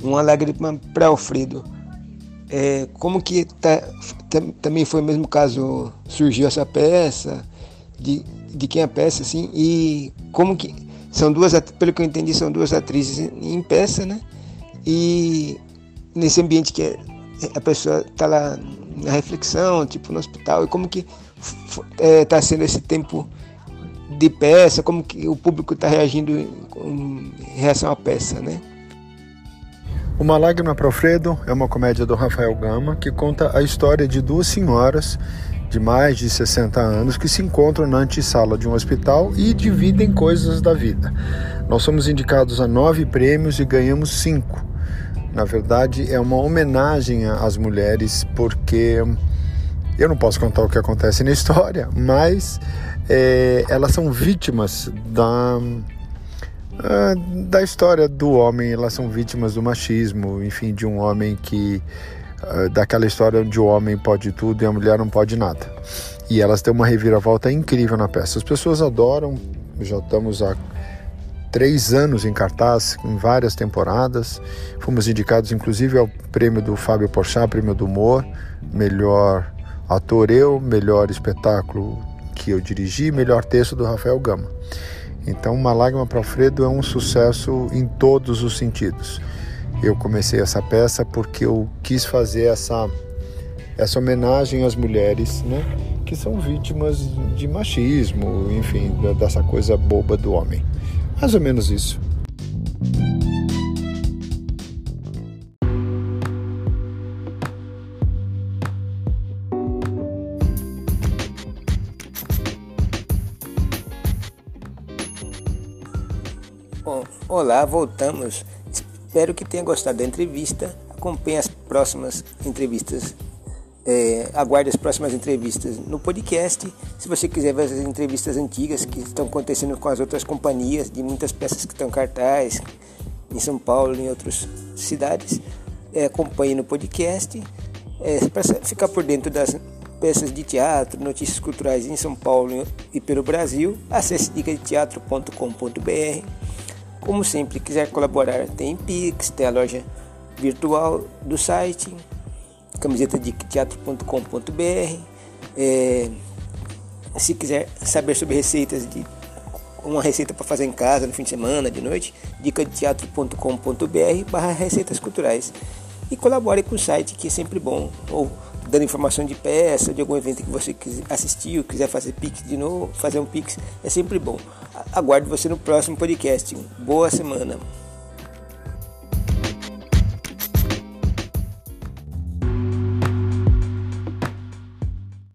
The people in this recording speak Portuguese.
Uma Lágrima para Alfredo. Como que também foi o mesmo caso, surgiu essa peça, de quem é a peça, assim, e como que são duas, pelo que eu entendi, são duas atrizes em peça, né? E nesse ambiente que a pessoa está lá na reflexão, tipo no hospital, e como que está sendo esse tempo de peça, como que o público está reagindo em relação à peça, né? Uma Lágrima para Alfredo é uma comédia do Rafael Gama que conta a história de duas senhoras de mais de 60 anos que se encontram na antessala de um hospital e dividem coisas da vida. Nós somos indicados a 9 prêmios e ganhamos 5. Na verdade, é uma homenagem às mulheres, porque eu não posso contar o que acontece na história, mas elas são vítimas da história do homem, elas são vítimas do machismo, enfim, de um homem que daquela história onde o homem pode tudo e a mulher não pode nada. E elas têm uma reviravolta incrível na peça. As pessoas adoram, já estamos há 3 anos em cartaz, em várias temporadas. Fomos indicados inclusive ao prêmio do Fábio Porchat, prêmio do humor, melhor ator melhor espetáculo que eu dirigi, melhor texto do Rafael Gama. Então, Uma Lágrima para Alfredo é um sucesso em todos os sentidos. Eu comecei essa peça porque eu quis fazer essa homenagem às mulheres, né, que são vítimas de machismo, enfim, dessa coisa boba do homem. Mais ou menos isso. Bom, olá, voltamos. Espero que tenha gostado da entrevista. Acompanhe as próximas entrevistas. Aguarde as próximas entrevistas no podcast. Se você quiser ver as entrevistas antigas que estão acontecendo com as outras companhias, de muitas peças que estão em cartaz em São Paulo e em outras cidades, acompanhe no podcast. Para ficar por dentro das peças de teatro, notícias culturais em São Paulo e pelo Brasil, acesse dicadeteatro.com.br. Como sempre, quiser colaborar, tem Pix, tem a loja virtual do site, camiseta de teatro.com.br. Se quiser saber sobre receitas, uma receita para fazer em casa no fim de semana, de noite, dicadeteatro.com.br/receitas culturais. E colabore com o site, que é sempre bom, ou dando informação de peça, de algum evento que você assistiu, quiser fazer Pix de novo, fazer um Pix, é sempre bom. Aguardo você no próximo podcast. Boa semana.